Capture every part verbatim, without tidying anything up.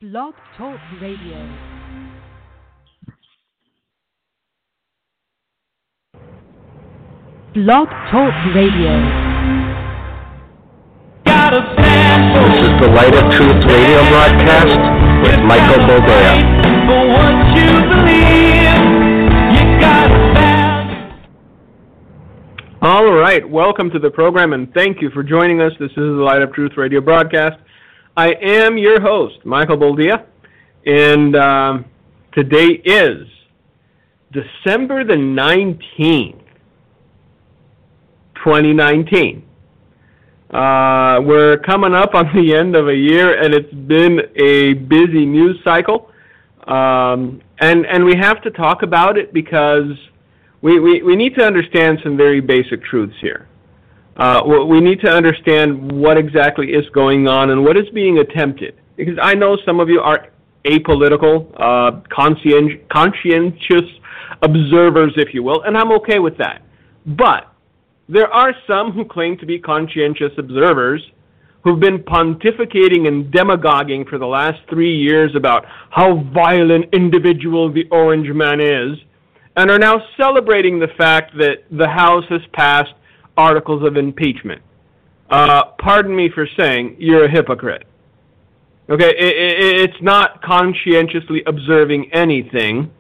Blog Talk Radio. Blog Talk Radio. This is the Light of Truth radio broadcast with Michael Boldea. All right, welcome to the program, and thank you for joining us. This is the Light of Truth radio broadcast. I am your host, Michael Boldea, and um, today is December the nineteenth, twenty nineteen. Uh, we're coming up on the end of a year, and it's been a busy news cycle. Um, and, and we have to talk about it because we, we, we need to understand some very basic truths here. Uh, we need to understand what exactly is going on and what is being attempted. Because I know some of you are apolitical, uh, conscien- conscientious observers, if you will, and I'm okay with that. But there are some who claim to be conscientious observers who've been pontificating and demagoguing for the last three years about how vile an individual the Orange Man is, and are now celebrating the fact that the House has passed articles of impeachment. Uh, pardon me for saying, you're a hypocrite. Okay, it, it, it's not conscientiously observing anything.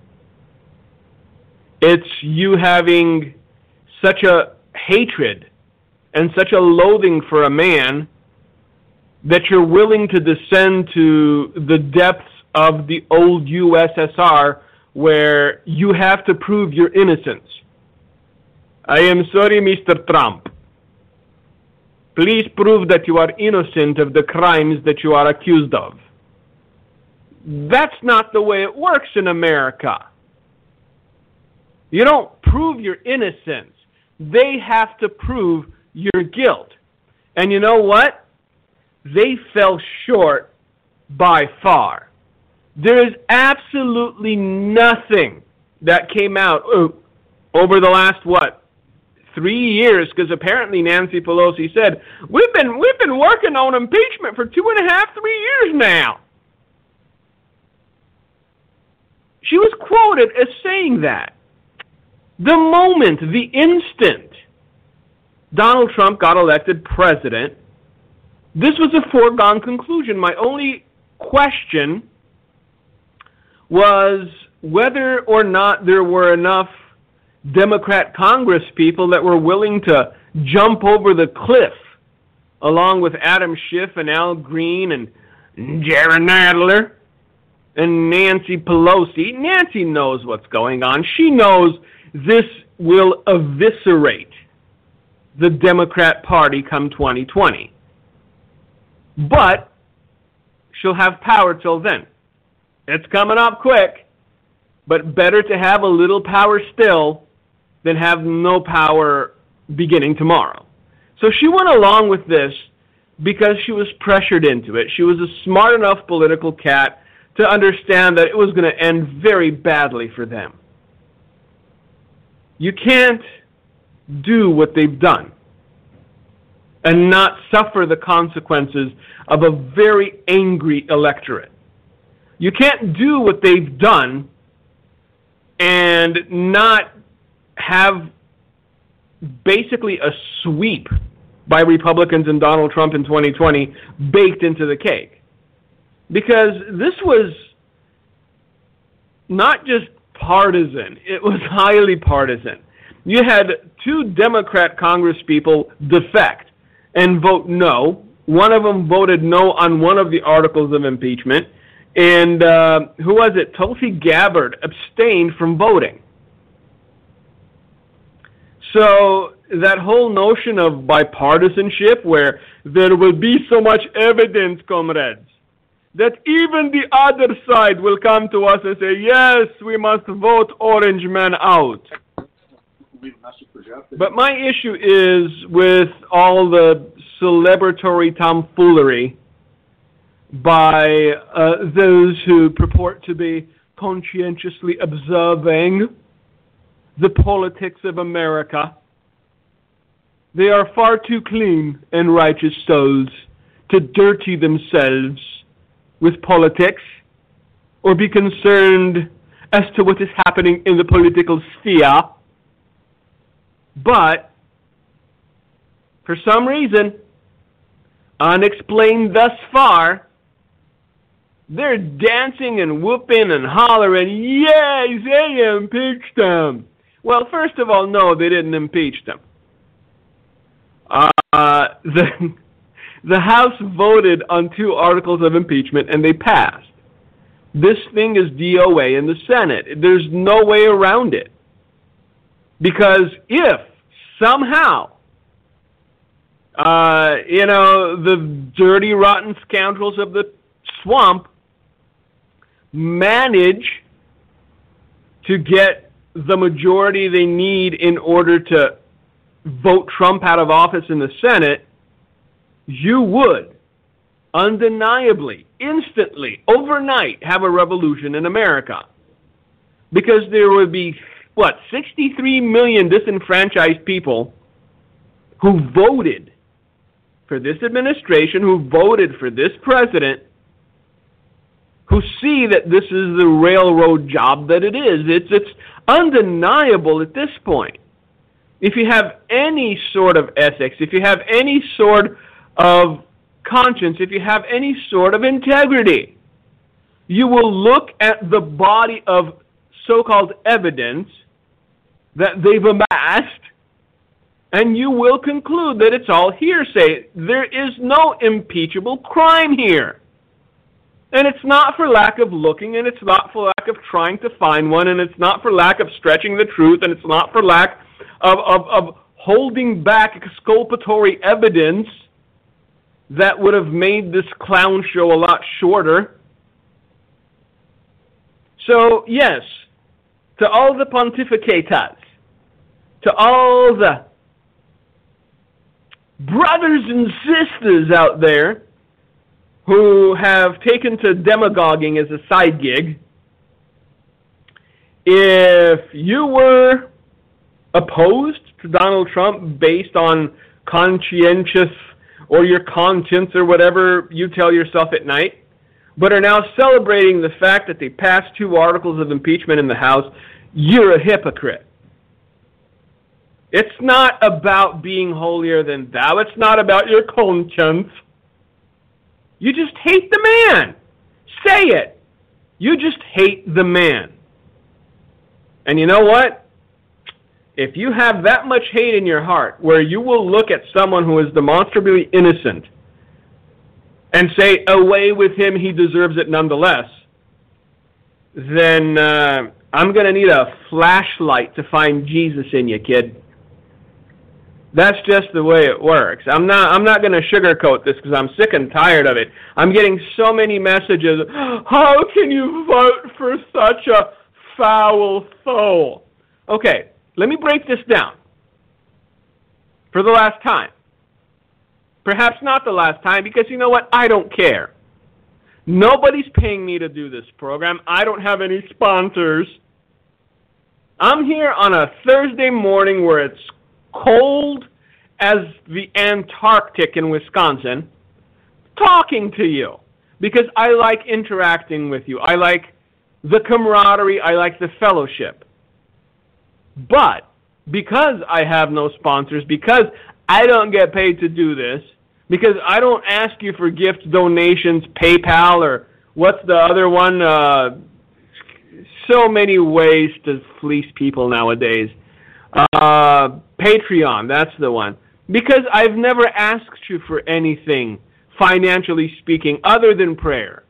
It's you having such a hatred and such a loathing for a man that you're willing to descend to the depths of the old U S S R where you have to prove your innocence. I am sorry, Mister Trump. Please prove that you are innocent of the crimes that you are accused of. That's not the way it works in America. You don't prove your innocence. They have to prove your guilt. And you know what? They fell short by far. There is absolutely nothing that came out oh, over the last, what, three years, because apparently Nancy Pelosi said, we've been we've been working on impeachment for two and a half, three years now. She was quoted as saying that. The moment, the instant Donald Trump got elected president, this was a foregone conclusion. My only question was whether or not there were enough Democrat Congress people that were willing to jump over the cliff along with Adam Schiff and Al Green and Jerry Nadler and Nancy Pelosi. Nancy knows what's going on. She knows this will eviscerate the Democrat Party come twenty twenty. But she'll have power till then. It's coming up quick, but better to have a little power still than have no power beginning tomorrow. So she went along with this because she was pressured into it. She was a smart enough political cat to understand that it was going to end very badly for them. You can't do what they've done and not suffer the consequences of a very angry electorate. You can't do what they've done and not have basically a sweep by Republicans and Donald Trump in twenty twenty baked into the cake. Because this was not just partisan, it was highly partisan. You had two Democrat congresspeople defect and vote no. One of them voted no on one of the articles of impeachment. And uh, who was it? Tulsi Gabbard abstained from voting. So that whole notion of bipartisanship where there will be so much evidence, comrades, that even the other side will come to us and say, yes, we must vote Orange Man out. But my issue is with all the celebratory tomfoolery by uh, those who purport to be conscientiously observing the politics of America. They are far too clean and righteous souls to dirty themselves with politics or be concerned as to what is happening in the political sphere. But for some reason, unexplained thus far, they're dancing and whooping and hollering, yes, they impeached them. Well, first of all, no, they didn't impeach them. Uh, the, the House voted on two articles of impeachment, and they passed. This thing is D O A in the Senate. There's no way around it. Because if somehow, uh, you know, the dirty, rotten scoundrels of the swamp manage to get the majority they need in order to vote Trump out of office in the Senate, you would undeniably, instantly, overnight, have a revolution in America. Because there would be, what, sixty-three million disenfranchised people who voted for this administration, who voted for this president, who see that this is the railroad job that it is. It's, it's undeniable at this point. If you have any sort of ethics, if you have any sort of conscience, if you have any sort of integrity, you will look at the body of so-called evidence that they've amassed, and you will conclude that it's all hearsay. There is no impeachable crime here. And it's not for lack of looking, and it's not for lack of trying to find one, and it's not for lack of stretching the truth, and it's not for lack of, of, of holding back exculpatory evidence that would have made this clown show a lot shorter. So, yes, to all the pontificators, to all the brothers and sisters out there who have taken to demagoguing as a side gig, if you were opposed to Donald Trump based on conscientious or your conscience or whatever you tell yourself at night, but are now celebrating the fact that they passed two articles of impeachment in the House, you're a hypocrite. It's not about being holier than thou. It's not about your conscience. You just hate the man. Say it. You just hate the man. And you know what? If you have that much hate in your heart, where you will look at someone who is demonstrably innocent and say, away with him, he deserves it nonetheless, then uh, I'm going to need a flashlight to find Jesus in you, kid. That's just the way it works. I'm not I'm not going to sugarcoat this because I'm sick and tired of it. I'm getting so many messages, how can you vote for such a foul soul? Okay, let me break this down for the last time. Perhaps not the last time, because you know what? I don't care. Nobody's paying me to do this program. I don't have any sponsors. I'm here on a Thursday morning where it's cold as the Antarctic in Wisconsin, talking to you because I like interacting with you. I like the camaraderie. I like the fellowship. But because I have no sponsors, because I don't get paid to do this, because I don't ask you for gifts, donations, PayPal, or what's the other one? Uh, so many ways to fleece people nowadays. Uh, Patreon, that's the one. Because I've never asked you for anything, financially speaking, other than prayer.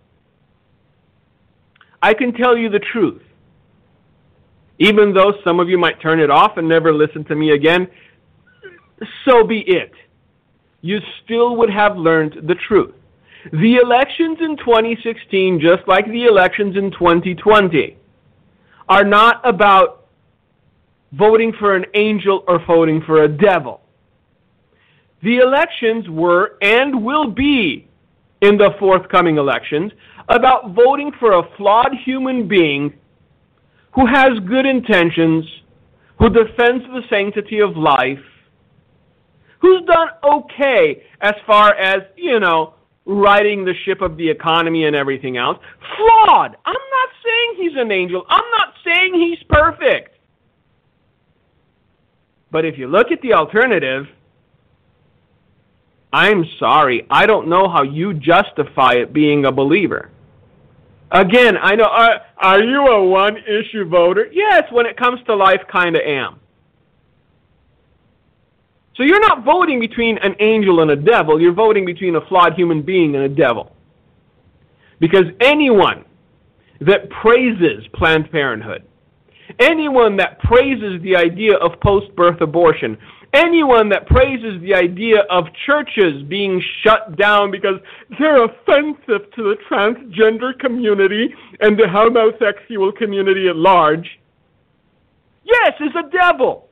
I can tell you the truth. Even though some of you might turn it off and never listen to me again, so be it. You still would have learned the truth. The elections in twenty sixteen, just like the elections in twenty twenty, are not about voting for an angel or voting for a devil. The elections were and will be, in the forthcoming elections, about voting for a flawed human being who has good intentions, who defends the sanctity of life, who's done okay as far as, you know, riding the ship of the economy and everything else. Flawed. I'm not saying he's an angel. I'm not saying he's perfect. But if you look at the alternative, I'm sorry, I don't know how you justify it being a believer. Again, I know, uh, are you a one-issue voter? Yes, when it comes to life, kind of am. So you're not voting between an angel and a devil, you're voting between a flawed human being and a devil. Because anyone that praises Planned Parenthood, anyone that praises the idea of post-birth abortion, anyone that praises the idea of churches being shut down because they're offensive to the transgender community and the homosexual community at large, yes, is a devil.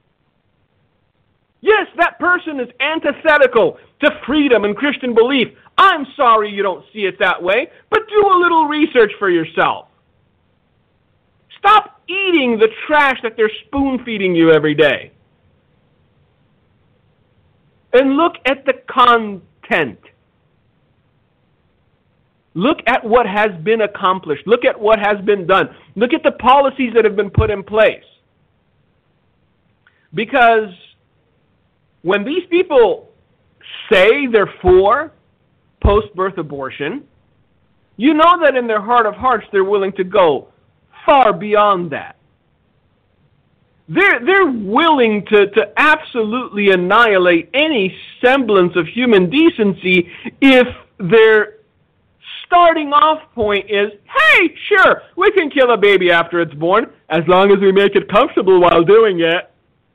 Yes, that person is antithetical to freedom and Christian belief. I'm sorry you don't see it that way, but do a little research for yourself. Stop eating the trash that they're spoon-feeding you every day. And look at the content. Look at what has been accomplished. Look at what has been done. Look at the policies that have been put in place. Because when these people say they're for post-birth abortion, you know that in their heart of hearts they're willing to go far beyond that. They're, they're willing to, to absolutely annihilate any semblance of human decency if their starting off point is, hey, sure, we can kill a baby after it's born as long as we make it comfortable while doing it.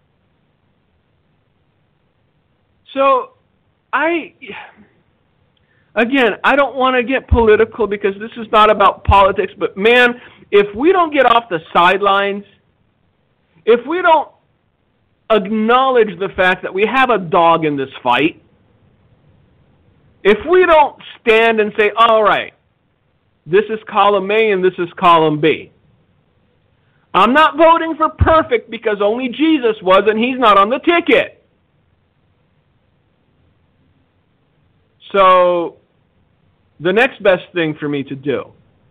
So, I, again, I don't want to get political because this is not about politics, but man, if we don't get off the sidelines, if we don't acknowledge the fact that we have a dog in this fight, if we don't stand and say, all right, this is column A and this is column B. I'm not voting for perfect because only Jesus was and he's not on the ticket. So, the next best thing for me to do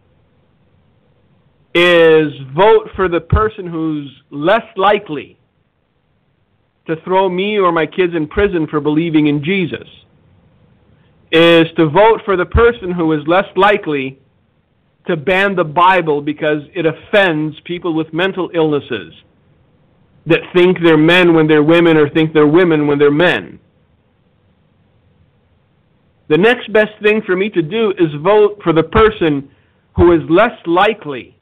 is vote for the person who's less likely to throw me or my kids in prison for believing in Jesus, is to vote for the person who is less likely to ban the Bible because it offends people with mental illnesses that think they're men when they're women or think they're women when they're men. The next best thing for me to do is vote for the person who is less likely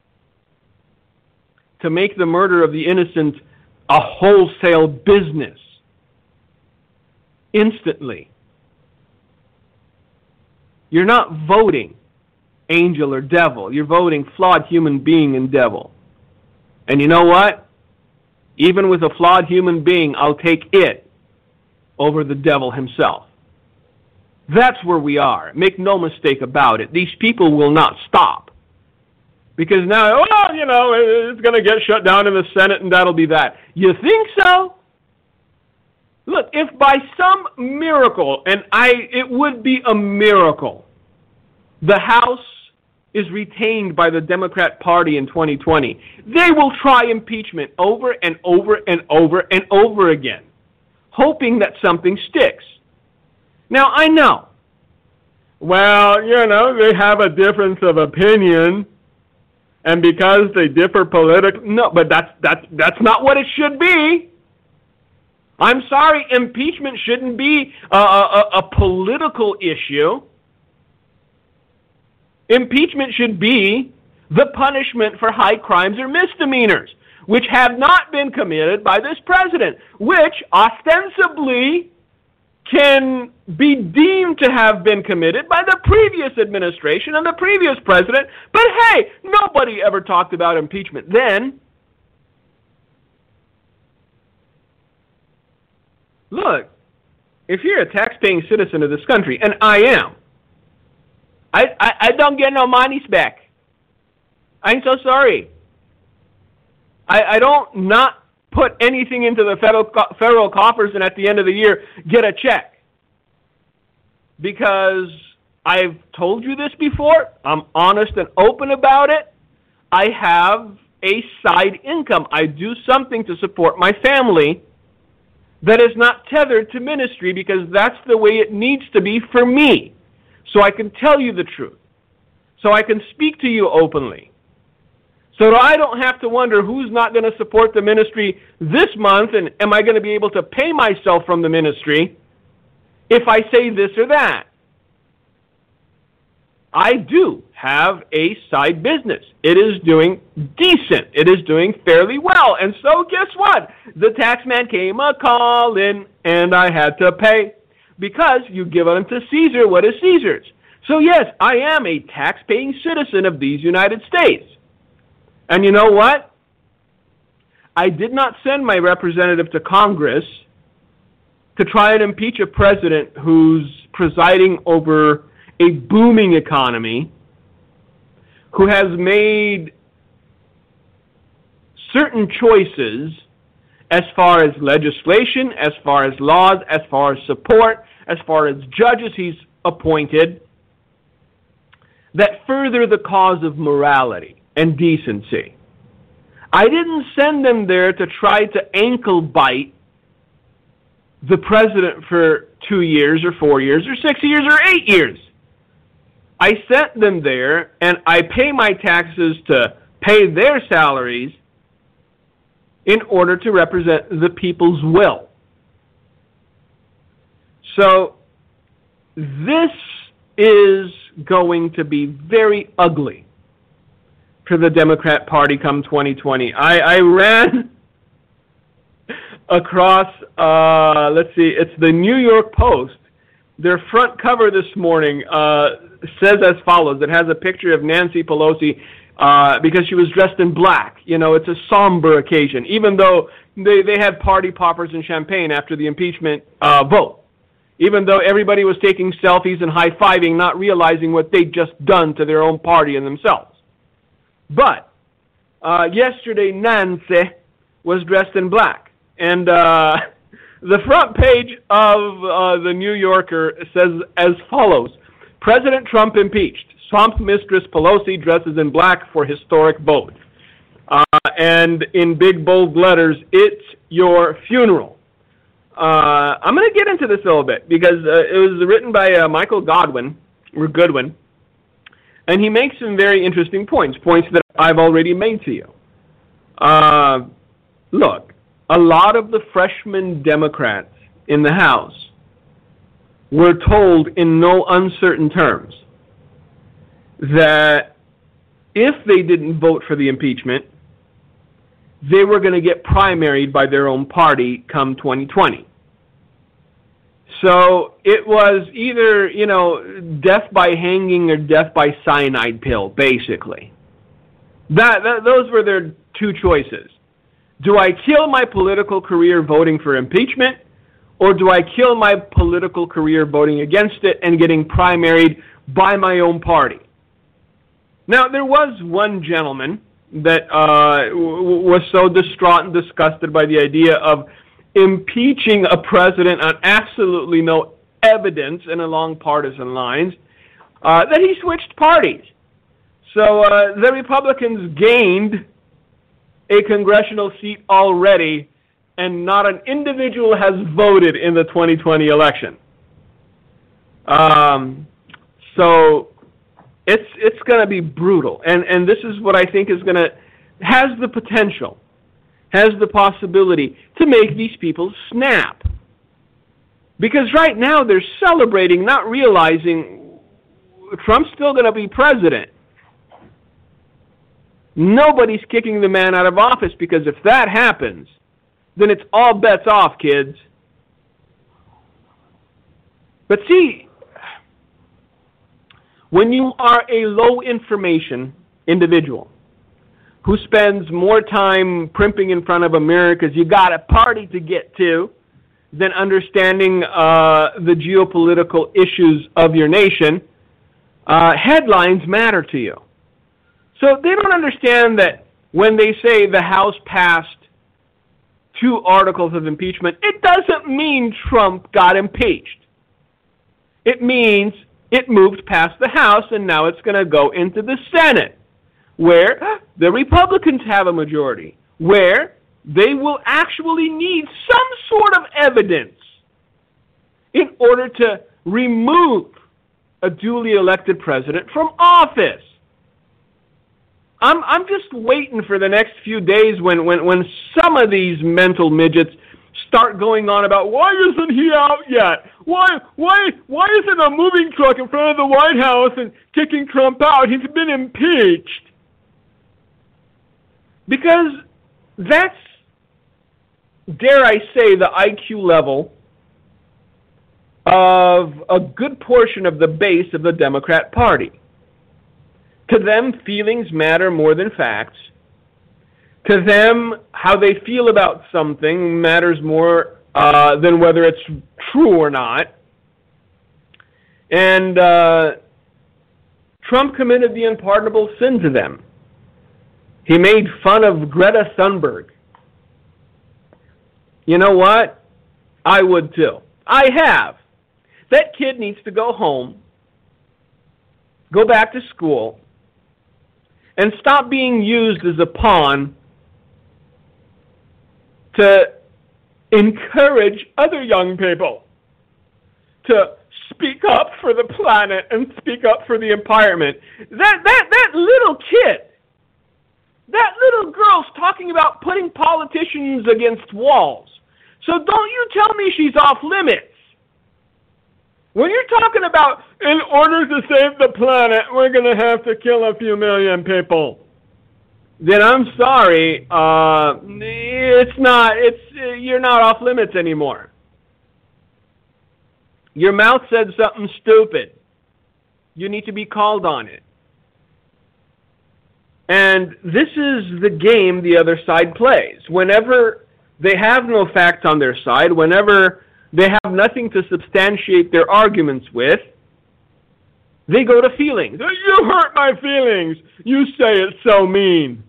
to make the murder of the innocent a wholesale business instantly. You're not voting angel or devil. You're voting flawed human being and devil. And you know what? Even with a flawed human being, I'll take it over the devil himself. That's where we are. Make no mistake about it. These people will not stop. Because now, oh, you know, it's going to get shut down in the Senate and that'll be that. You think so? Look, if by some miracle, and I, it would be a miracle, the House is retained by the Democrat Party in twenty twenty, they will try impeachment over and over and over and over again, hoping that something sticks. Now, I know, well, you know, they have a difference of opinion, and because they differ politically, no, but that's, that's, that's not what it should be. I'm sorry, impeachment shouldn't be a, a, a political issue. Impeachment should be the punishment for high crimes or misdemeanors, which have not been committed by this president, which ostensibly can be deemed to have been committed by the previous administration and the previous president. But hey, nobody ever talked about impeachment then. Look, if you're a tax-paying citizen of this country, and I am, I, I, I don't get no money back. I'm so sorry. I, I don't not put anything into the federal federal coffers and at the end of the year get a check. because I've told you this before. I'm honest and open about it. I have a side income. I do something to support my family that is not tethered to ministry, because that's the way it needs to be for me. So I can tell you the truth. So I can speak to you openly. So that I don't have to wonder who's not going to support the ministry this month, and am I going to be able to pay myself from the ministry if I say this or that. I do have a side business. It is doing decent. It is doing fairly well. And so guess what? The tax man came a-calling, and I had to pay, because you give unto Caesar what is Caesar's. So yes, I am a tax-paying citizen of these United States. And you know what? I did not send my representative to Congress to try and impeach a president who's presiding over a booming economy, who has made certain choices as far as legislation, as far as laws, as far as support, as far as judges he's appointed, that further the cause of morality and decency. I didn't send them there to try to ankle bite the president for two years or four years or six years or eight years. I sent them there, and I pay my taxes to pay their salaries in order to represent the people's will. So this is going to be very ugly for the Democrat Party come twenty twenty. I, I ran across, uh, let's see, it's the New York Post. Their front cover this morning uh, says as follows. It has a picture of Nancy Pelosi uh, because she was dressed in black. You know, it's a somber occasion, even though they, they had party poppers and champagne after the impeachment uh, vote. Even though everybody was taking selfies and high-fiving, not realizing what they'd just done to their own party and themselves. But uh, yesterday, Nancy was dressed in black. And uh, the front page of uh, the New Yorker says as follows: President Trump impeached. Swamp Mistress Pelosi dresses in black for historic vote. Uh, and in big, bold letters, it's your funeral. Uh, I'm going to get into this a little bit, because uh, it was written by uh, Michael Godwin, or Goodwin, and he makes some very interesting points, points that I've already made to you. Uh, look, a lot of the freshman Democrats in the House were told in no uncertain terms that if they didn't vote for the impeachment, they were going to get primaried by their own party come twenty twenty. So it was either, you know, death by hanging or death by cyanide pill, basically. That, that those were their two choices. Do I kill my political career voting for impeachment, or do I kill my political career voting against it and getting primaried by my own party? Now, there was one gentleman that uh, w- was so distraught and disgusted by the idea of impeaching a president on absolutely no evidence and along partisan lines, uh, that he switched parties. So uh, the Republicans gained a congressional seat already, and not an individual has voted in the twenty twenty election. Um, so it's it's going to be brutal, and and this is what I think is going to has the potential, has the possibility to make these people snap. Because right now they're celebrating, not realizing Trump's still going to be president. Nobody's kicking the man out of office, because if that happens, then it's all bets off, kids. But see, when you are a low information individual who spends more time primping in front of a mirror because you got a party to get to than understanding uh, the geopolitical issues of your nation, uh, headlines matter to you. So they don't understand that when they say the House passed two articles of impeachment, it doesn't mean Trump got impeached. It means it moved past the House, and now it's going to go into the Senate, where the Republicans have a majority, where they will actually need some sort of evidence in order to remove a duly elected president from office. I'm I'm just waiting for the next few days when, when, when some of these mental midgets start going on about, why isn't he out yet? Why why why isn't a moving truck in front of the White House and kicking Trump out? He's been impeached. Because that's, dare I say, the I Q level of a good portion of the base of the Democrat Party. To them, feelings matter more than facts. To them, how they feel about something matters more uh, than whether it's true or not. And uh, Trump committed the unpardonable sin to them. He made fun of Greta Thunberg. You know what? I would too. I have. That kid needs to go home, go back to school, and stop being used as a pawn to encourage other young people to speak up for the planet and speak up for the environment. That that that little kid, that little girl's talking about putting politicians against walls. So don't you tell me she's off limits. When you're talking about, in order to save the planet, we're going to have to kill a few million people, then I'm sorry, uh, it's not, it's, uh, you're not off limits anymore. Your mouth said something stupid. You need to be called on it. And this is the game the other side plays. Whenever they have no facts on their side, whenever they have nothing to substantiate their arguments with, they go to feelings. You hurt my feelings. You say it's so mean.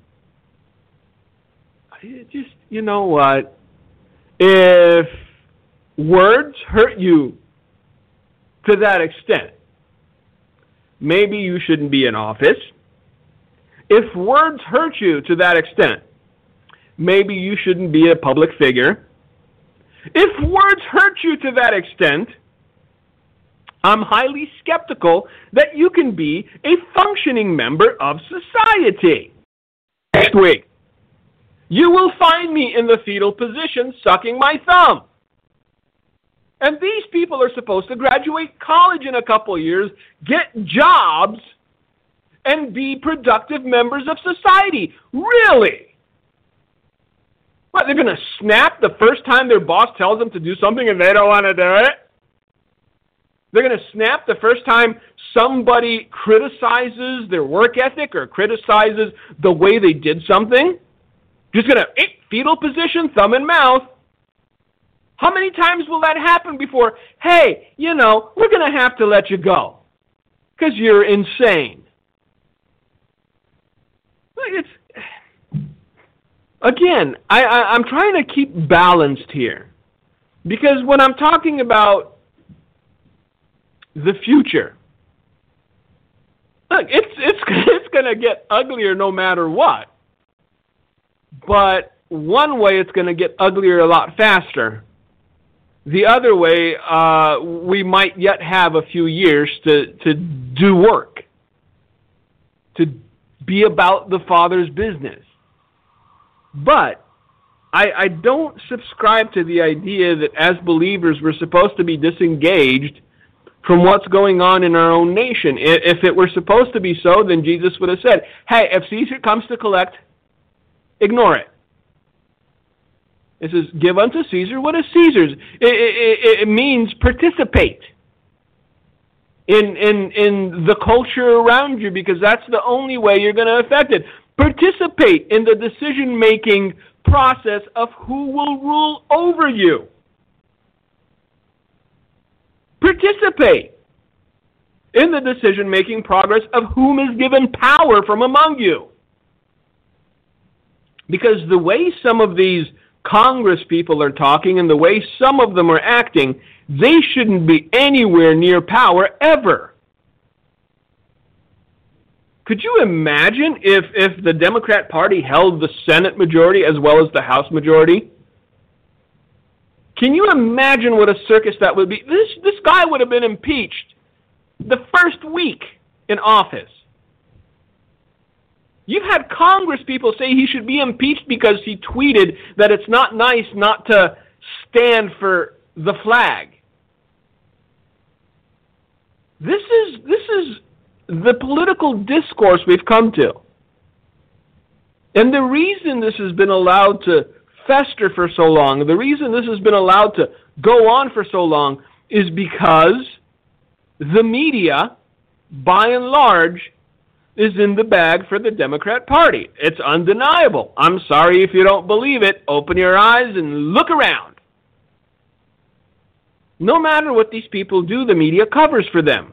It just, you know what? If words hurt you to that extent, maybe you shouldn't be in office. If words hurt you to that extent, maybe you shouldn't be a public figure. If words hurt you to that extent, I'm highly skeptical that you can be a functioning member of society. Next week, you will find me in the fetal position sucking my thumb. And these people are supposed to graduate college in a couple of years, get jobs, and be productive members of society. Really? What, they're going to snap the first time their boss tells them to do something and they don't want to do it? They're going to snap the first time somebody criticizes their work ethic or criticizes the way they did something? Just going to, eh, fetal position, thumb in mouth. How many times will that happen before, hey, you know, we're going to have to let you go because you're insane? It's... Again, I, I, I'm trying to keep balanced here, because when I'm talking about the future, look, it's it's it's going to get uglier no matter what. But one way, it's going to get uglier a lot faster. The other way, uh, we might yet have a few years to to do work, to be about the Father's business. But I, I don't subscribe to the idea that as believers we're supposed to be disengaged from what's going on in our own nation. If it were supposed to be so, then Jesus would have said, hey, if Caesar comes to collect, ignore it. It says, give unto Caesar what is Caesar's. It, it, it means participate in, in, in the culture around you, because that's the only way you're going to affect it. Participate in the decision-making process of who will rule over you. Participate in the decision-making progress of whom is given power from among you. Because the way some of these Congress people are talking and the way some of them are acting, they shouldn't be anywhere near power ever. Could you imagine if, if the Democrat Party held the Senate majority as well as the House majority? Can you imagine what a circus that would be? This, this guy would have been impeached the first week in office. You've had Congress people say he should be impeached because he tweeted that it's not nice not to stand for the flag. This is, this is the political discourse we've come to. And the reason this has been allowed to fester for so long, the reason this has been allowed to go on for so long is because the media, by and large, is in the bag for the Democrat Party. It's undeniable. I'm sorry if you don't believe it. Open your eyes and look around. No matter what these people do, the media covers for them.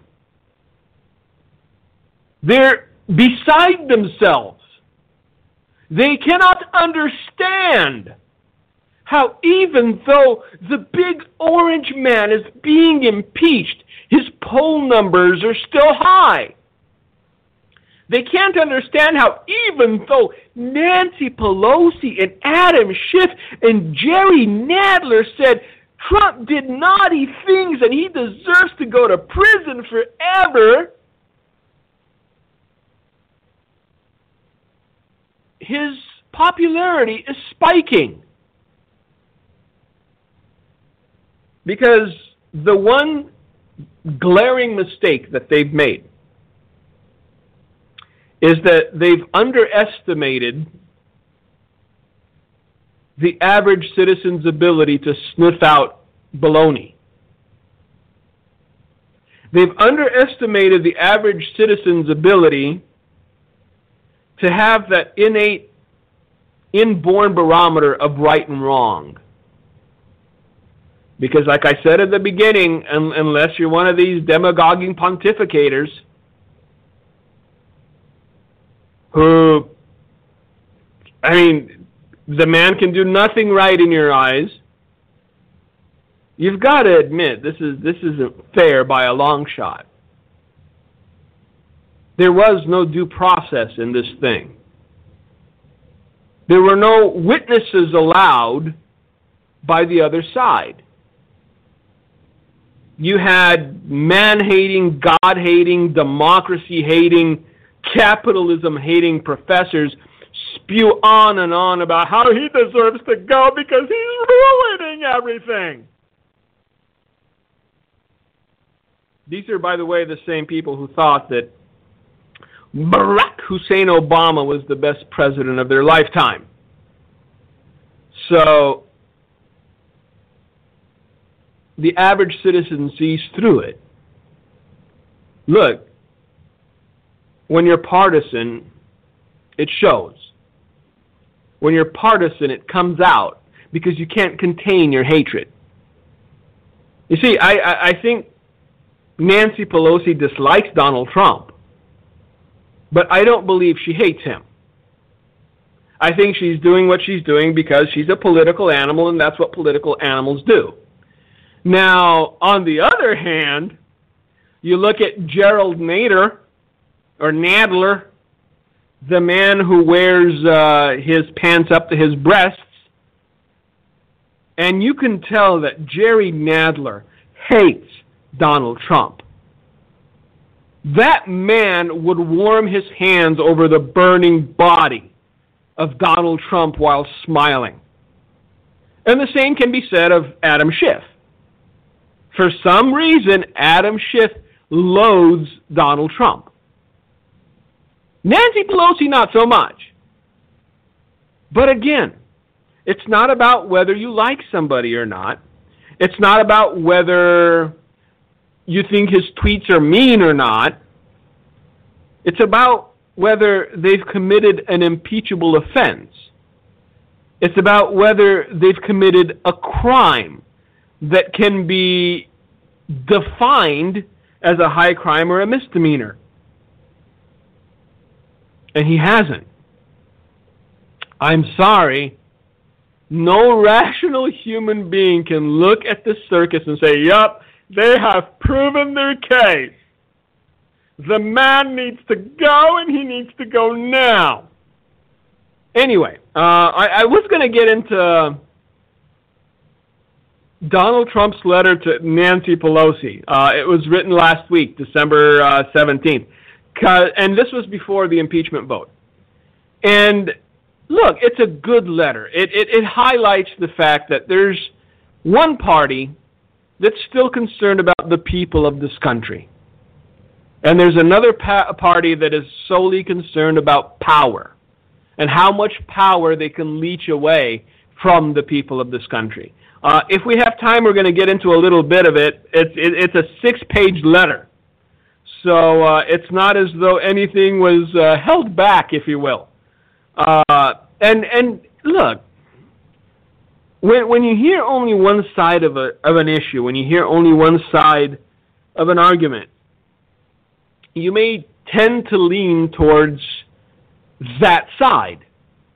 They're beside themselves. They cannot understand how even though the big orange man is being impeached, his poll numbers are still high. They can't understand how even though Nancy Pelosi and Adam Schiff and Jerry Nadler said Trump did naughty things and he deserves to go to prison forever, his popularity is spiking. Because the one glaring mistake that they've made is that they've underestimated the average citizen's ability to sniff out baloney. They've underestimated the average citizen's ability to have that innate, inborn barometer of right and wrong. Because like I said at the beginning, un- unless you're one of these demagoguing pontificators who, I mean, the man can do nothing right in your eyes, you've got to admit this is this isn't fair by a long shot. There was no due process in this thing. There were no witnesses allowed by the other side. You had man-hating, God-hating, democracy-hating, capitalism-hating professors spew on and on about how he deserves to go because he's ruining everything. These are, by the way, the same people who thought that Barack Hussein Obama was the best president of their lifetime. So the average citizen sees through it. Look, when you're partisan, it shows. When you're partisan, it comes out because you can't contain your hatred. You see, I, I, I think Nancy Pelosi dislikes Donald Trump, but I don't believe she hates him. I think she's doing what she's doing because she's a political animal, and that's what political animals do. Now, on the other hand, you look at Gerald Nader, or Nadler, the man who wears uh, his pants up to his breasts, and you can tell that Jerry Nadler hates Donald Trump. That man would warm his hands over the burning body of Donald Trump while smiling. And the same can be said of Adam Schiff. For some reason, Adam Schiff loathes Donald Trump. Nancy Pelosi, not so much. But again, it's not about whether you like somebody or not. It's not about whether you think his tweets are mean or not. It's about whether they've committed an impeachable offense. It's about whether they've committed a crime that can be defined as a high crime or a misdemeanor. And he hasn't. I'm sorry. no rational human being can look at this circus and say, yup, they have proven their case. The man needs to go, and he needs to go now. Anyway, uh, I, I was going to get into Donald Trump's letter to Nancy Pelosi. Uh, it was written last week, December uh, seventeenth, and this was before the impeachment vote. And look, it's a good letter. It, it, it highlights the fact that there's one party that's still concerned about the people of this country. And there's another pa- party that is solely concerned about power and how much power they can leech away from the people of this country. Uh, if we have time, we're going to get into a little bit of it. It's, it, it's a six-page letter. So uh, it's not as though anything was uh, held back, if you will. Uh, and and look, when when you hear only one side of a of an issue, when you hear only one side of an argument, you may tend to lean towards that side.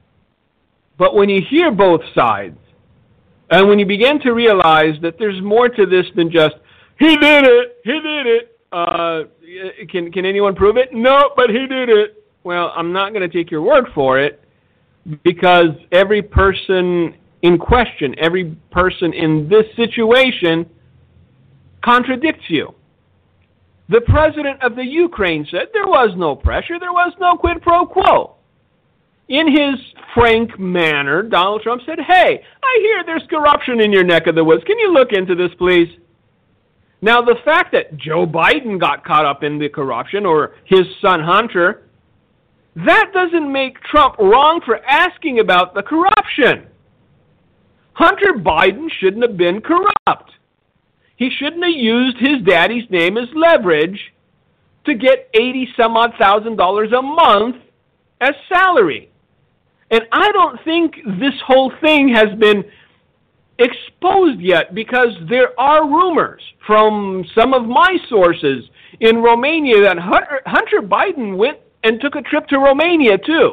But when you hear both sides, and when you begin to realize that there's more to this than just, he did it, he did it, uh, can, can anyone prove it? No, but he did it. Well, I'm not going to take your word for it, because every person in question, every person in this situation contradicts you. The president of the Ukraine said there was no pressure, there was no quid pro quo. In his frank manner, Donald Trump said, hey, I hear there's corruption in your neck of the woods. Can you look into this, please? Now, the fact that Joe Biden got caught up in the corruption, or his son Hunter, that doesn't make Trump wrong for asking about the corruption. Hunter Biden shouldn't have been corrupt. He shouldn't have used his daddy's name as leverage to get eighty some odd thousand dollars a month as salary. And I don't think this whole thing has been exposed yet, because there are rumors from some of my sources in Romania that Hunter, Hunter Biden went and took a trip to Romania too.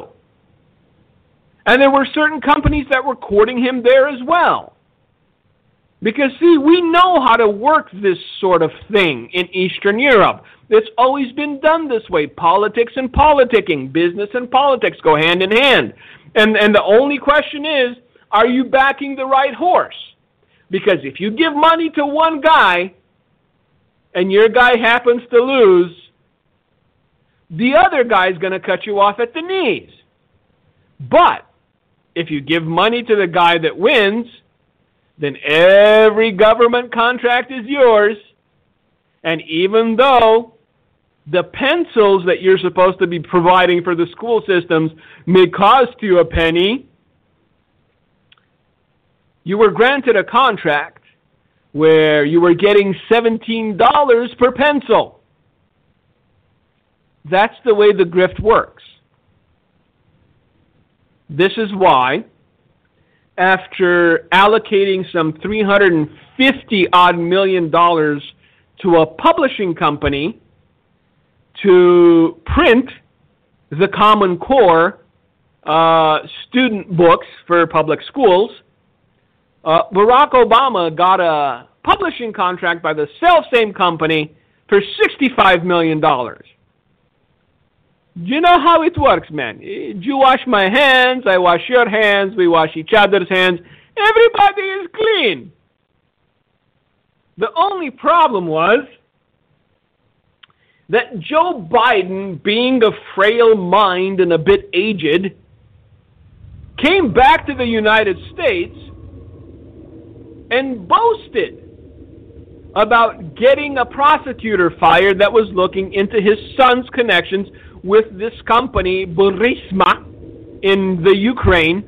And there were certain companies that were courting him there as well. Because, see, we know how to work this sort of thing in Eastern Europe. It's always been done this way. Politics and politicking, business and politics go hand in hand. And, and the only question is, are you backing the right horse? Because if you give money to one guy and your guy happens to lose, the other guy's going to cut you off at the knees. But if you give money to the guy that wins, then every government contract is yours. And even though the pencils that you're supposed to be providing for the school systems may cost you a penny, you were granted a contract where you were getting seventeen dollars per pencil. That's the way the grift works. This is why, after allocating some three hundred fifty odd million dollars to a publishing company to print the Common Core uh, student books for public schools, uh, Barack Obama got a publishing contract by the self-same company for sixty-five million dollars. You know how it works, man. You wash my hands, I wash your hands, we wash each other's hands. Everybody is clean. The only problem was that Joe Biden, being a frail mind and a bit aged, came back to the United States and boasted about getting a prosecutor fired that was looking into his son's connections with this company, Burisma, in the Ukraine,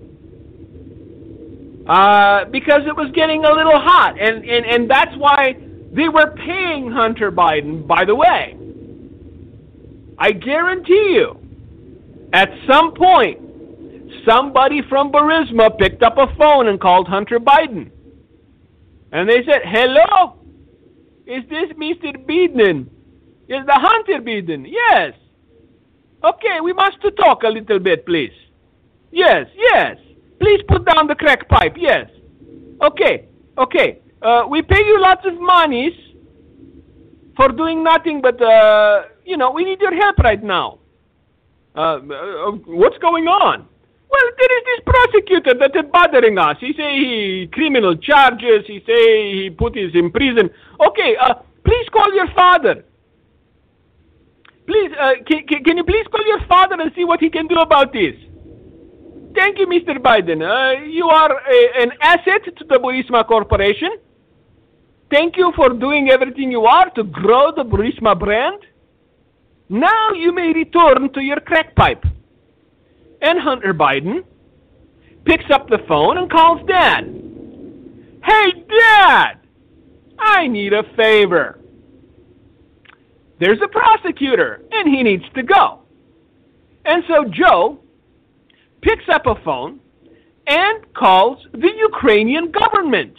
uh, because it was getting a little hot. And, and, and that's why they were paying Hunter Biden, by the way. I guarantee you, at some point, somebody from Burisma picked up a phone and called Hunter Biden. And they said, hello, is this Mister Biden? Is the Hunter Biden? Yes. Okay, we must talk a little bit, please. Yes, yes. Please put down the crack pipe, yes. Okay, okay. Uh, we pay you lots of monies for doing nothing but, uh, you know, we need your help right now. Uh, uh, what's going on? Well, there is this prosecutor that is bothering us. He say he criminal charges. He say he put us in prison. Okay, uh, please call your father. Please, uh, can, can you please call your father and see what he can do about this? Thank you, Mister Biden. Uh, you are a, an asset to the Burisma Corporation. Thank you for doing everything you are to grow the Burisma brand. Now you may return to your crack pipe. And Hunter Biden picks up the phone and calls Dad. Hey, Dad! I need a favor. There's a prosecutor, and he needs to go. And so Joe picks up a phone and calls the Ukrainian government.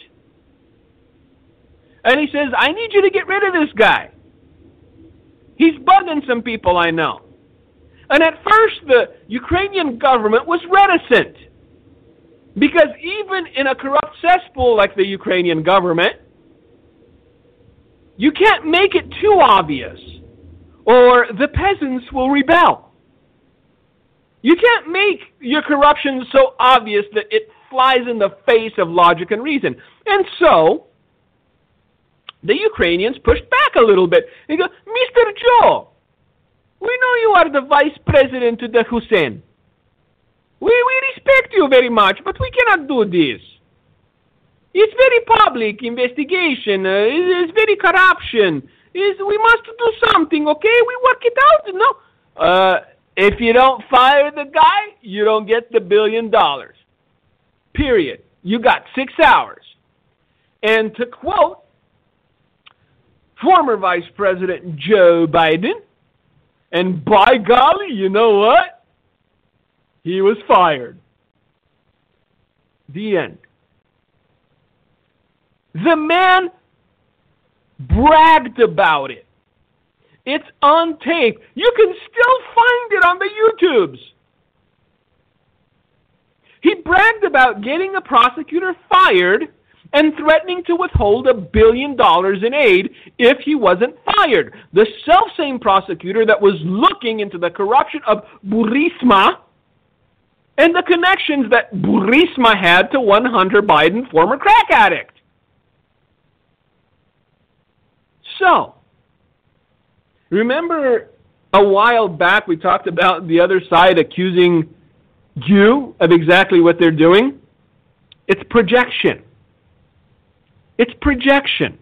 And he says, I need you to get rid of this guy. He's bugging some people I know. And at first, the Ukrainian government was reticent. Because even in a corrupt cesspool like the Ukrainian government, you can't make it too obvious, or the peasants will rebel. You can't make your corruption so obvious that it flies in the face of logic and reason. And so, the Ukrainians pushed back a little bit. They go, Mister Joe, we know you are the vice president to the Hussein. We, we respect you very much, but we cannot do this. It's very public investigation. Uh, it's very corruption. It's, we must do something, okay? We work it out, no? Uh, if you don't fire the guy, you don't get the billion dollars. Period. You got six hours. And to quote former Vice President Joe Biden, and by golly, you know what? He was fired. The end. The man bragged about it. It's on tape. You can still find it on the YouTubes. He bragged about getting a prosecutor fired and threatening to withhold a billion dollars in aid if he wasn't fired. The self-same prosecutor that was looking into the corruption of Burisma and the connections that Burisma had to one Hunter Biden, former crack addict. So, remember a while back we talked about the other side accusing you of exactly what they're doing? It's projection. It's projection.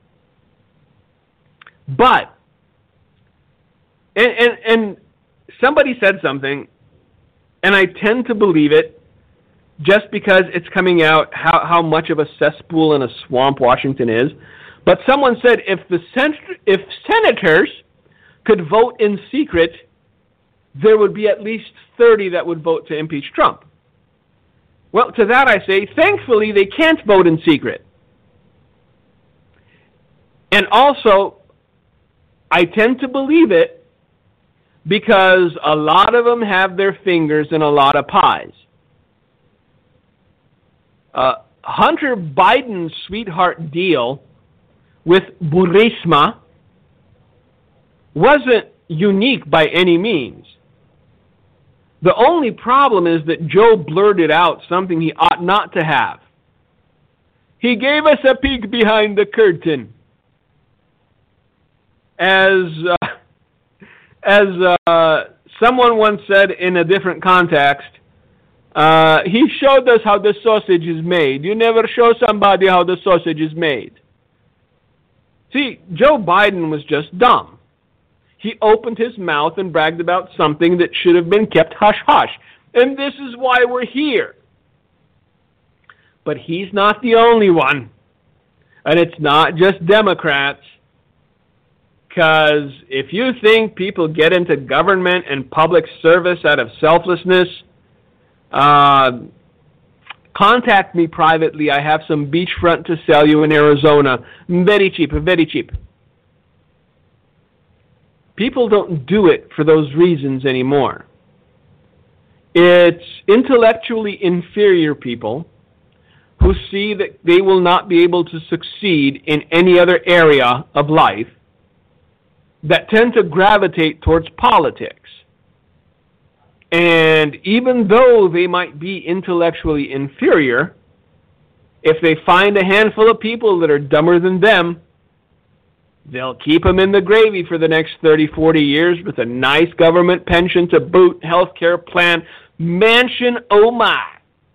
But, and, and, and somebody said something, and I tend to believe it just because it's coming out how, how much of a cesspool and a swamp Washington is. But someone said if the sen- if senators could vote in secret, there would be at least thirty that would vote to impeach Trump. Well, to that I say, thankfully they can't vote in secret. And also, I tend to believe it because a lot of them have their fingers in a lot of pies. Uh, Hunter Biden's sweetheart deal with Burisma wasn't unique by any means. The only problem is that Joe blurted out something he ought not to have. He gave us a peek behind the curtain. As uh, as uh, someone once said in a different context, uh, he showed us how the sausage is made. You never show somebody how the sausage is made. See, Joe Biden was just dumb. He opened his mouth and bragged about something that should have been kept hush-hush. And this is why we're here. But he's not the only one. And it's not just Democrats. Because if you think people get into government and public service out of selflessness, uh, contact me privately. I have some beachfront to sell you in Arizona. Very cheap, very cheap. People don't do it for those reasons anymore. It's intellectually inferior people who see that they will not be able to succeed in any other area of life that tend to gravitate towards politics. And even though they might be intellectually inferior, if they find a handful of people that are dumber than them, they'll keep them in the gravy for the next thirty, forty years with a nice government pension to boot, health care plan, mansion, oh my.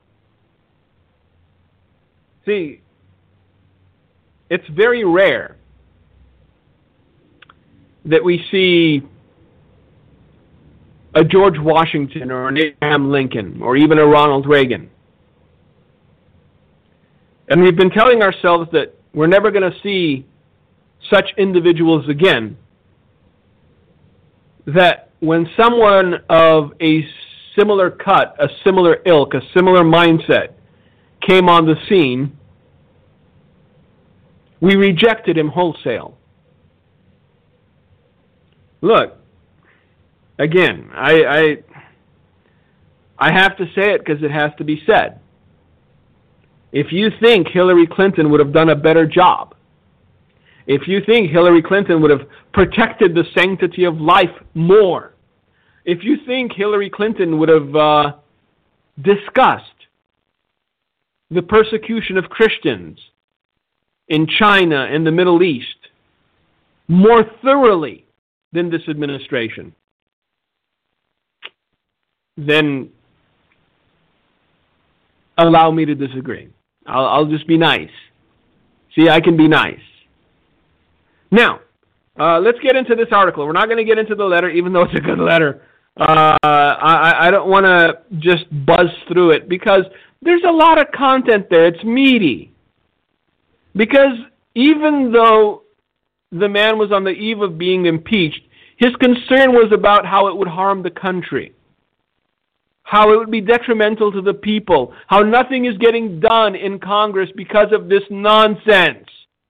See, it's very rare that we see a George Washington or an Abraham Lincoln or even a Ronald Reagan. And we've been telling ourselves that we're never going to see such individuals again. That when someone of a similar cut, a similar ilk, a similar mindset came on the scene, we rejected him wholesale. Look, again, I I, I have to say it because it has to be said. If you think Hillary Clinton would have done a better job, if you think Hillary Clinton would have protected the sanctity of life more, if you think Hillary Clinton would have uh, discussed the persecution of Christians in China and the Middle East more thoroughly than this administration, then allow me to disagree. I'll, I'll just be nice. See, I can be nice. Now, uh, let's get into this article. We're not going to get into the letter, even though it's a good letter. Uh, I, I don't want to just buzz through it because there's a lot of content there. It's meaty. Because even though the man was on the eve of being impeached, his concern was about how it would harm the country, how it would be detrimental to the people, how nothing is getting done in Congress because of this nonsense.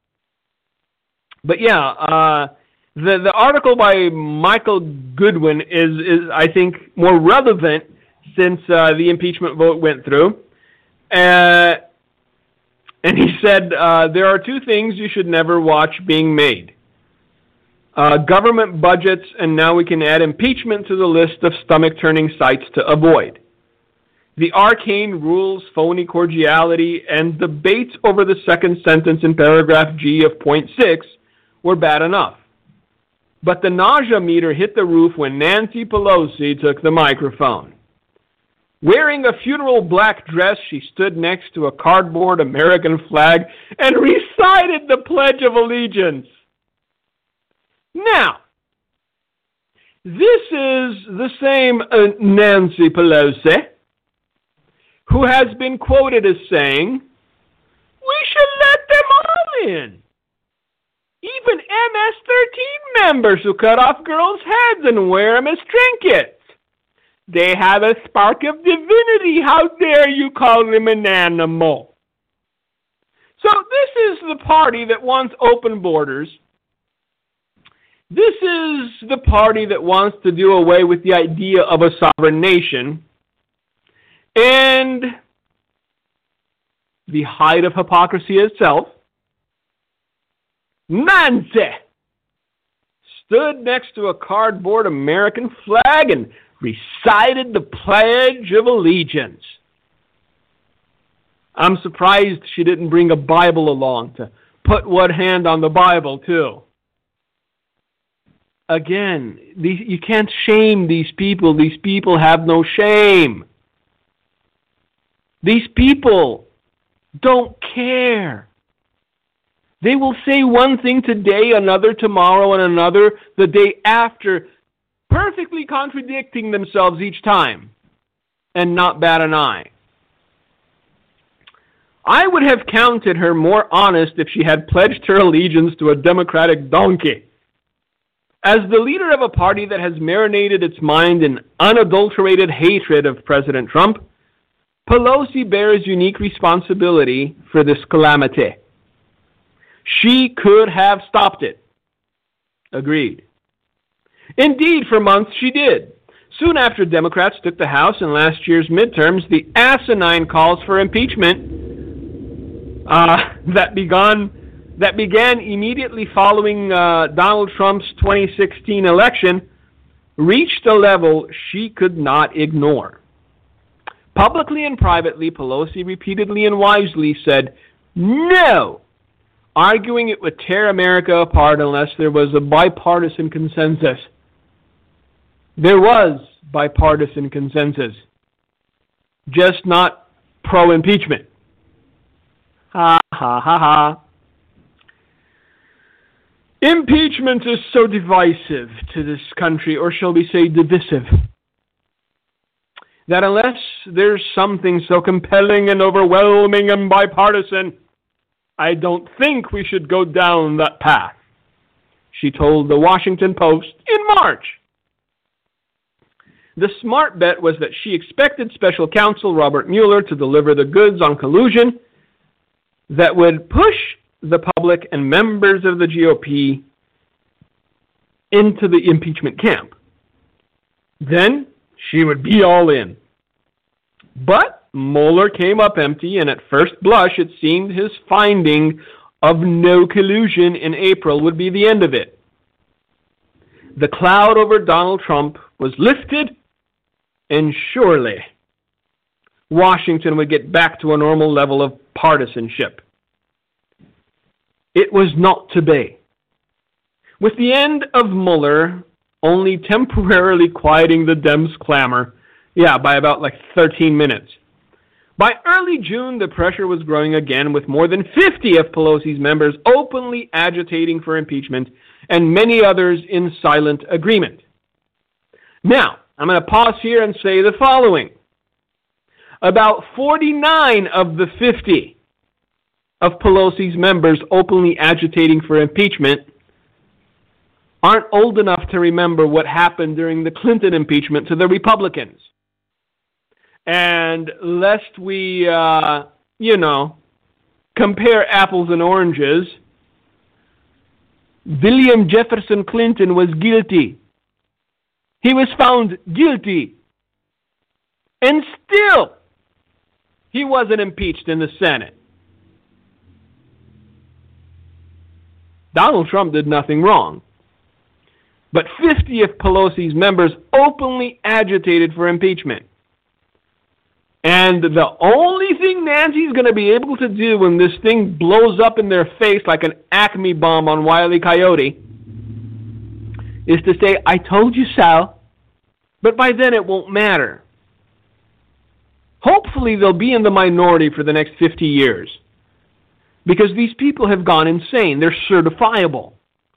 But yeah, uh, the the article by Michael Goodwin is, is I think, more relevant since uh, the impeachment vote went through. Uh, and he said, uh, there are two things you should never watch being made. Uh, government budgets, and now we can add impeachment to the list of stomach-turning sites to avoid. The arcane rules, phony cordiality, and debates over the second sentence in paragraph G of point six were bad enough. But the nausea meter hit the roof when Nancy Pelosi took the microphone. Wearing a funeral black dress, she stood next to a cardboard American flag and recited the Pledge of Allegiance. Now, this is the same uh, Nancy Pelosi who has been quoted as saying, "We should let them all in. Even M S thirteen members who cut off girls' heads and wear them as trinkets. They have a spark of divinity. How dare you call them an animal?" So this is the party that wants open borders. This is the party that wants to do away with the idea of a sovereign nation. And the height of hypocrisy itself, Nancy stood next to a cardboard American flag and recited the Pledge of Allegiance. I'm surprised she didn't bring a Bible along to put one hand on the Bible, too. Again, these, you can't shame these people. These people have no shame. These people don't care. They will say one thing today, another tomorrow, and another the day after, perfectly contradicting themselves each time, and not bat an eye. I would have counted her more honest if she had pledged her allegiance to a Democratic donkey. As the leader of a party that has marinated its mind in unadulterated hatred of President Trump, Pelosi bears unique responsibility for this calamity. She could have stopped it. Agreed. Indeed, for months she did. Soon after Democrats took the House in last year's midterms, the asinine calls for impeachment uh, that began that began immediately following uh, Donald Trump's twenty sixteen election reached a level she could not ignore. Publicly and privately, Pelosi repeatedly and wisely said, no, arguing it would tear America apart unless there was a bipartisan consensus. There was bipartisan consensus, just not pro-impeachment. Ha, ha, ha, ha. Impeachment is so divisive to this country, or shall we say divisive, that unless there's something so compelling and overwhelming and bipartisan, I don't think we should go down that path, she told the Washington Post in March. The smart bet was that she expected special counsel Robert Mueller to deliver the goods on collusion that would push the public and members of the G O P into the impeachment camp. Then she would be all in. But Mueller came up empty, and at first blush it seemed his finding of no collusion in April would be the end of it. The cloud over Donald Trump was lifted, and surely Washington would get back to a normal level of partisanship. It was not to be. With the end of Mueller only temporarily quieting the Dems' clamor, yeah, by about like thirteen minutes. By early June, the pressure was growing again, with more than fifty of Pelosi's members openly agitating for impeachment and many others in silent agreement. Now, I'm going to pause here and say the following. About forty-nine of the fifty of Pelosi's members openly agitating for impeachment aren't old enough to remember what happened during the Clinton impeachment to the Republicans. And lest we, uh, you know, compare apples and oranges, William Jefferson Clinton was guilty. He was found guilty. And still, he wasn't impeached in the Senate. Donald Trump did nothing wrong. But fifty of Pelosi's members openly agitated for impeachment. And the only thing Nancy's going to be able to do when this thing blows up in their face like an Acme bomb on Wile E. Coyote is to say, I told you so. But by then it won't matter. Hopefully they'll be in the minority for the next fifty years. Because these people have gone insane. They're certifiable.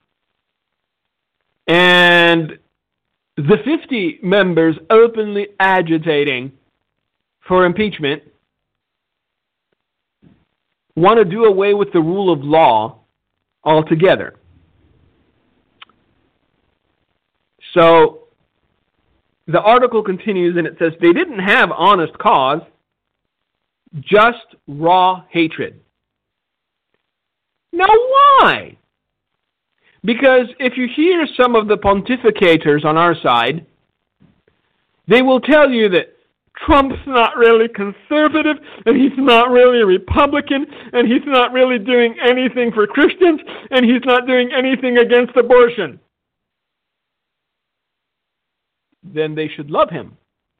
And the fifty members openly agitating for impeachment want to do away with the rule of law altogether. So the article continues and it says they didn't have honest cause, just raw hatred. Now why? Because if you hear some of the pontificators on our side, they will tell you that Trump's not really conservative, and he's not really Republican, and he's not really doing anything for Christians, and he's not doing anything against abortion. Then they should love him.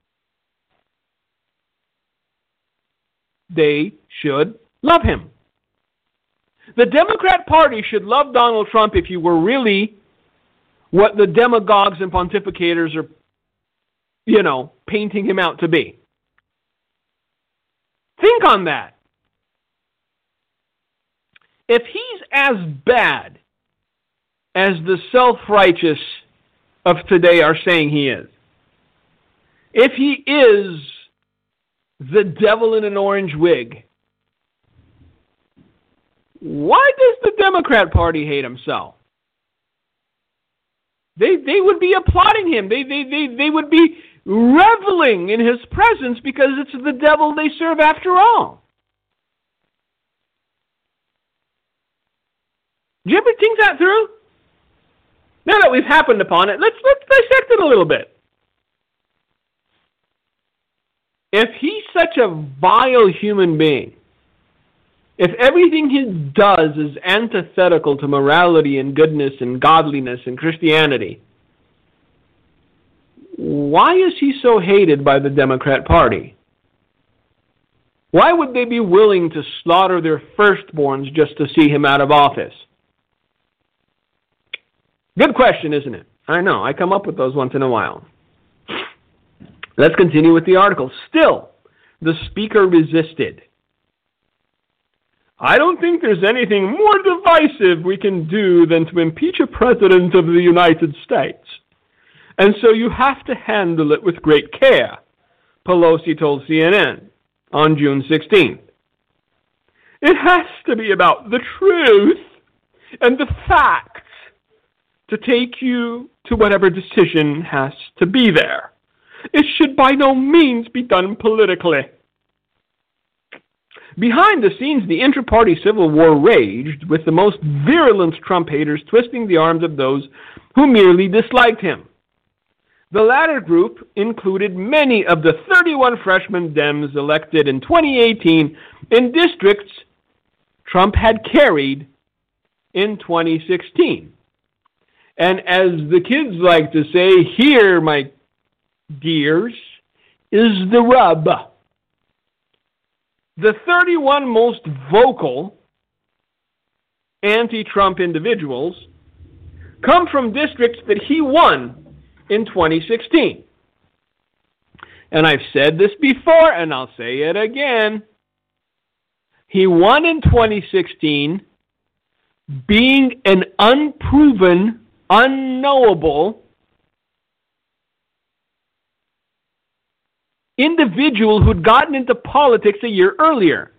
They should love him. The Democrat Party should love Donald Trump if you were really what the demagogues and pontificators are, you know, painting him out to be. Think on that. If he's as bad as the self-righteous of today are saying he is, if he is the devil in an orange wig, why does the Democrat Party hate him so? They they would be applauding him. They they they they would be reveling in his presence because it's the devil they serve after all. Do you ever think that through? Now that we've happened upon it, let's let's dissect it a little bit. if he's such a vile human being, if everything he does is antithetical to morality and goodness and godliness and Christianity, why is he so hated by the Democrat Party? Why would they be willing to slaughter their firstborns just to see him out of office? Good question, isn't it? I know, I come up with those once in a while. Let's continue with the article. Still, the speaker resisted. I don't think there's anything more divisive we can do than to impeach a president of the United States. And so you have to handle it with great care, Pelosi told C N N on June sixteenth. It has to be about the truth and the facts to take you to whatever decision has to be there. It should by no means be done politically. Behind the scenes, the inter-party civil war raged, with the most virulent Trump haters twisting the arms of those who merely disliked him. The latter group included many of the thirty-one freshman Dems elected in twenty eighteen in districts Trump had carried in twenty sixteen. And as the kids like to say, here, my dears, is the rub. The thirty-one most vocal anti-Trump individuals come from districts that he won in twenty sixteen. And I've said this before, and I'll say it again. He won in twenty sixteen being an unproven, unknowable individual who'd gotten into politics a year earlier.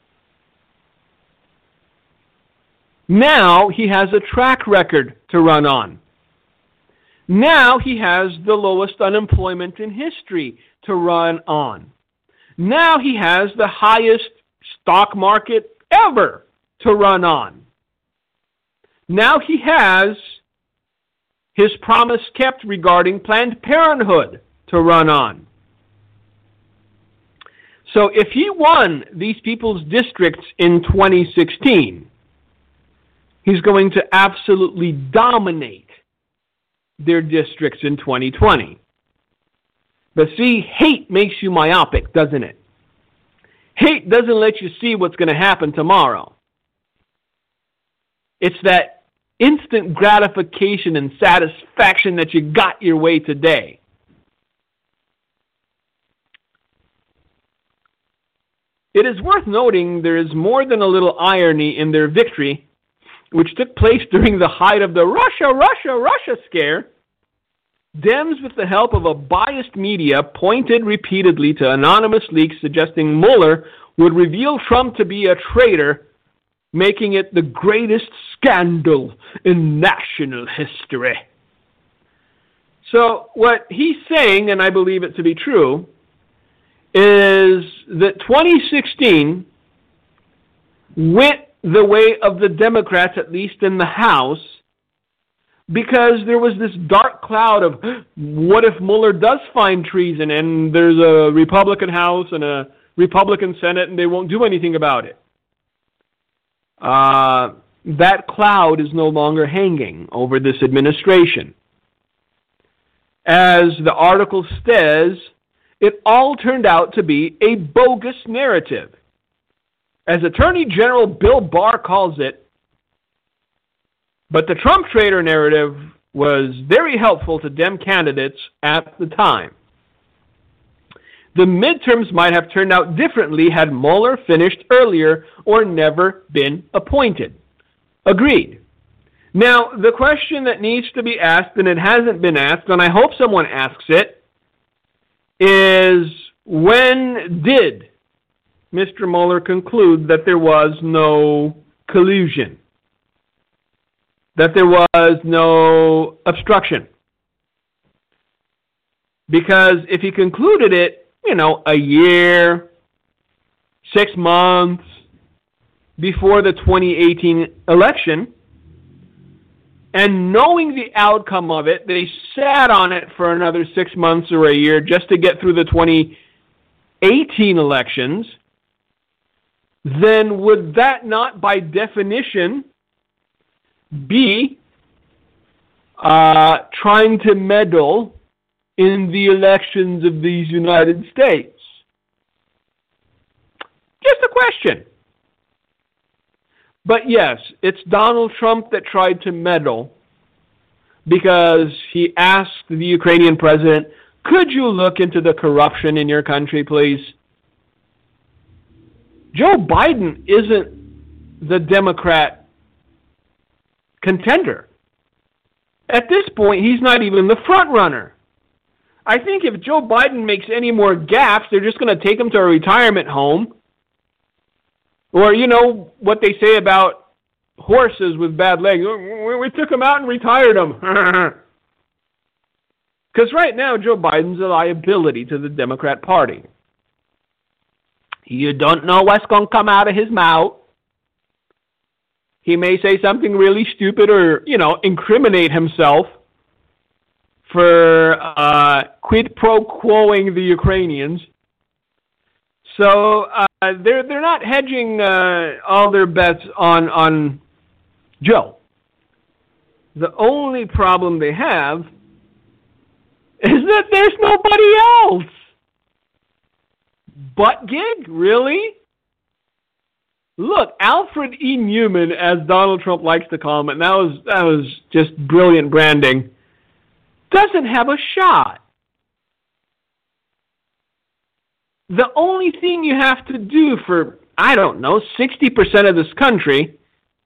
Now he has a track record to run on. Now he has the lowest unemployment in history to run on. Now he has the highest stock market ever to run on. Now he has his promise kept regarding Planned Parenthood to run on. So if he won these people's districts in twenty sixteen, he's going to absolutely dominate their districts in twenty twenty. But see, hate makes you myopic, doesn't it? Hate doesn't let you see what's going to happen tomorrow. It's that instant gratification and satisfaction that you got your way today. It is worth noting there is more than a little irony in their victory, which took place during the height of the Russia, Russia, Russia scare. Dems, with the help of a biased media, pointed repeatedly to anonymous leaks suggesting Mueller would reveal Trump to be a traitor, making it the greatest scandal in national history. So what he's saying, and I believe it to be true, is that twenty sixteen went the way of the Democrats, at least in the House, because there was this dark cloud of, what if Mueller does find treason and there's a Republican House and a Republican Senate and they won't do anything about it? Uh, that cloud is no longer hanging over this administration. As the article says, it all turned out to be a bogus narrative. As Attorney General Bill Barr calls it, but the Trump traitor narrative was very helpful to Dem candidates at the time. The midterms might have turned out differently had Mueller finished earlier or never been appointed. Agreed. Now, the question that needs to be asked, and it hasn't been asked, and I hope someone asks it, is when did Mister Mueller conclude that there was no collusion, that there was no obstruction? Because if he concluded it, you know, a year, six months before the twenty eighteen election, and knowing the outcome of it, they sat on it for another six months or a year just to get through the twenty eighteen elections, then would that not, by definition, be uh, trying to meddle in the elections of these United States? Just a question. But yes, it's Donald Trump that tried to meddle because he asked the Ukrainian president, could you look into the corruption in your country, please? Joe Biden isn't the Democrat contender. At this point, he's not even the front runner. I think if Joe Biden makes any more gaffes, they're just going to take him to a retirement home. Or, you know, what they say about horses with bad legs. We took them out and retired them. Because right now, Joe Biden's a liability to the Democrat Party. You don't know what's going to come out of his mouth. He may say something really stupid or, you know, incriminate himself for uh, quid pro quoing the Ukrainians. So uh, they're they're not hedging uh, all their bets on on Joe. The only problem they have is that there's nobody else. Buttigieg, really? Look, Alfred E. Newman, as Donald Trump likes to call him, and that was that was just brilliant branding, doesn't have a shot. The only thing you have to do for, I don't know, sixty percent of this country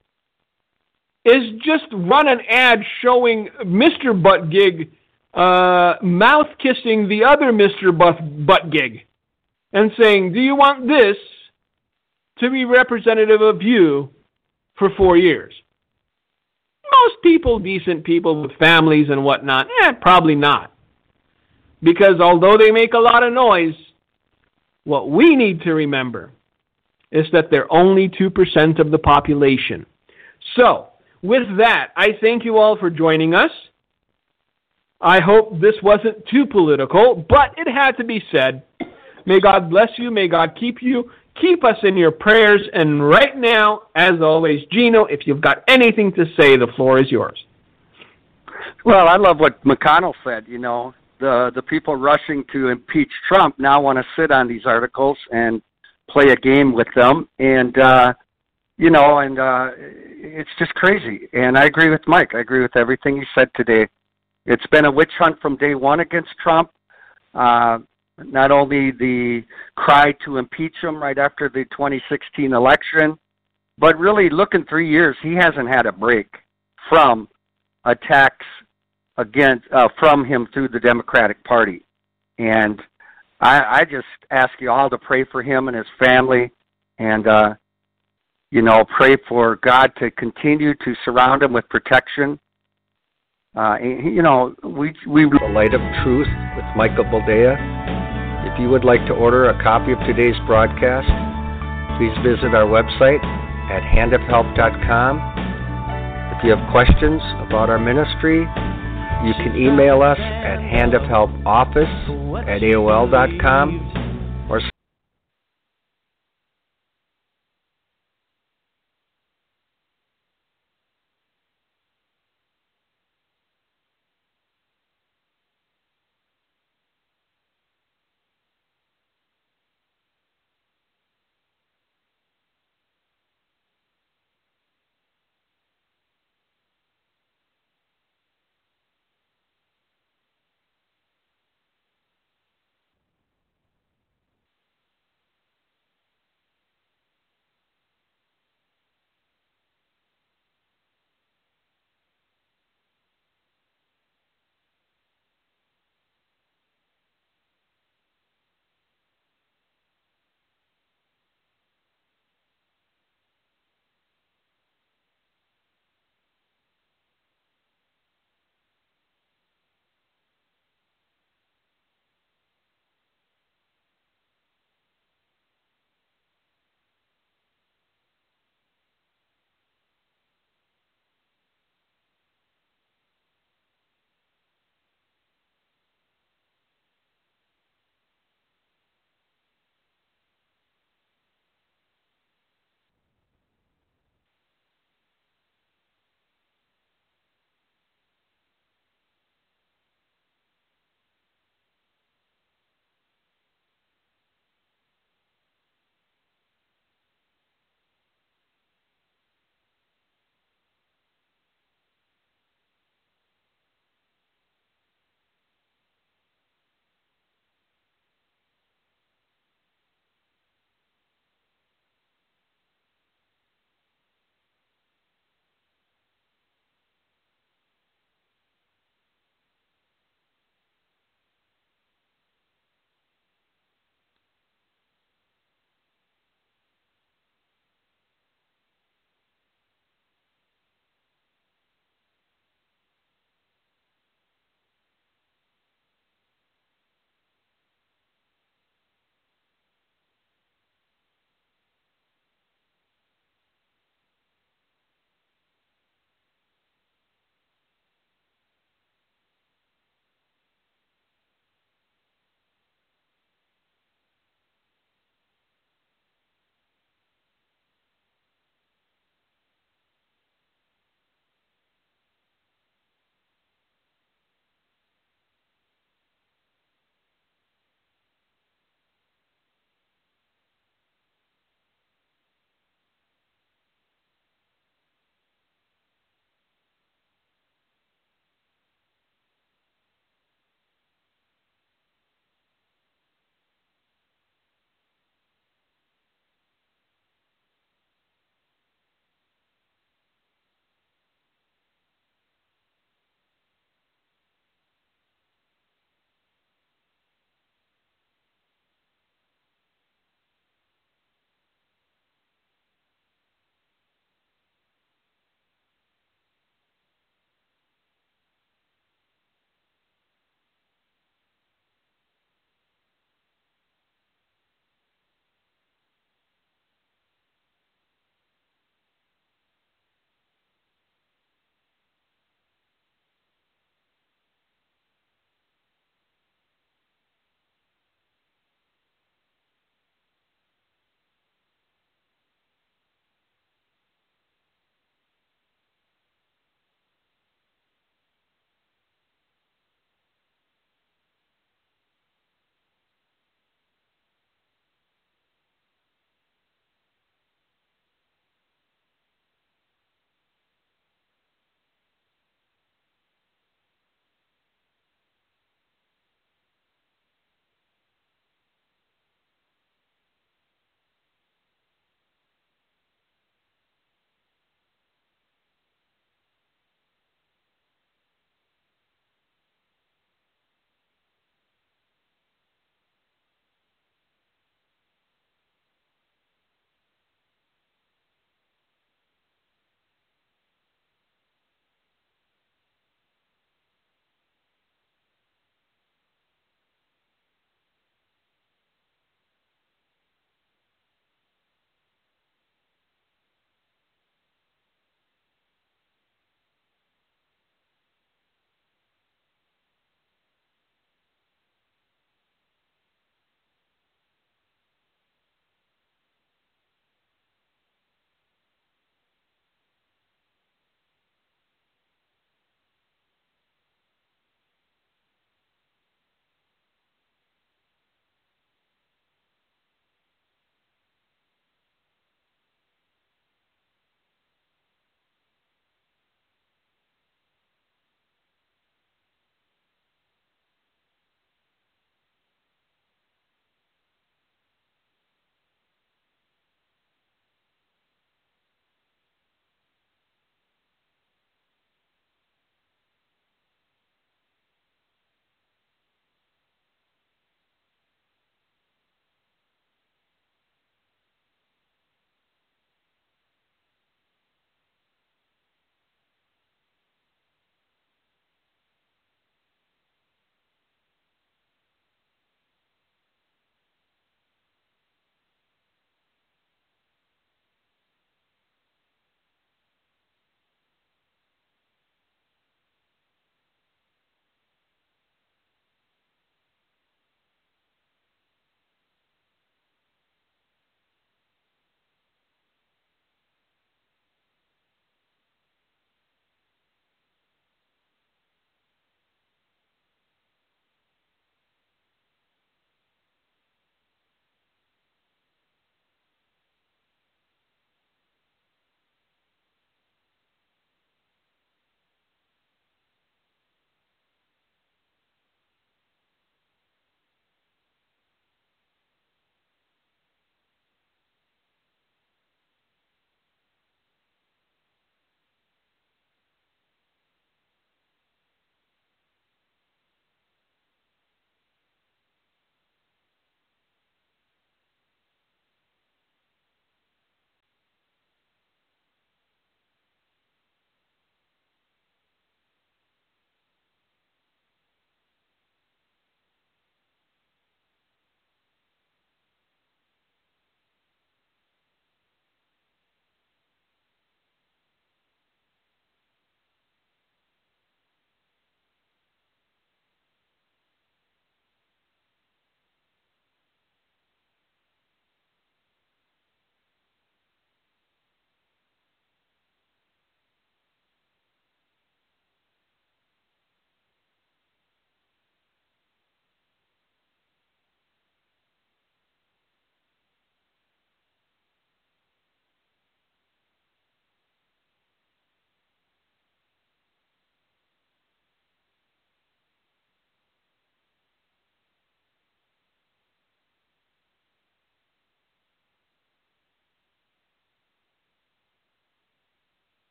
is just run an ad showing Mister Buttigieg uh, mouth-kissing the other Mister Buttigieg and saying, do you want this to be representative of you for four years? Most people, decent people with families and whatnot, eh, probably not. Because although they make a lot of noise, what we need to remember is that they're only two percent of the population. So, with that, I thank you all for joining us. I hope this wasn't too political, but it had to be said. May God bless you. May God keep you. Keep us in your prayers. And right now, as always, Gino, if you've got anything to say, the floor is yours. Well, I love what McConnell said, you know. The the people rushing to impeach Trump now want to sit on these articles and play a game with them. And, uh, you know, and uh, it's just crazy. And I agree with Mike. I agree with everything he said today. It's been a witch hunt from day one against Trump. Uh, not only the cry to impeach him right after the twenty sixteen election, but really, look, in three years, he hasn't had a break from attacks against uh, from him through the Democratic Party. And I, I just ask you all to pray for him and his family, and uh, you know, pray for God to continue to surround him with protection. Uh, you know, we we The Light of Truth with Michael Boldea. If you would like to order a copy of today's broadcast, please visit our website at hand of help dot com. If you have questions about our ministry, you can email us at handofhelpoffice at A O L dot com.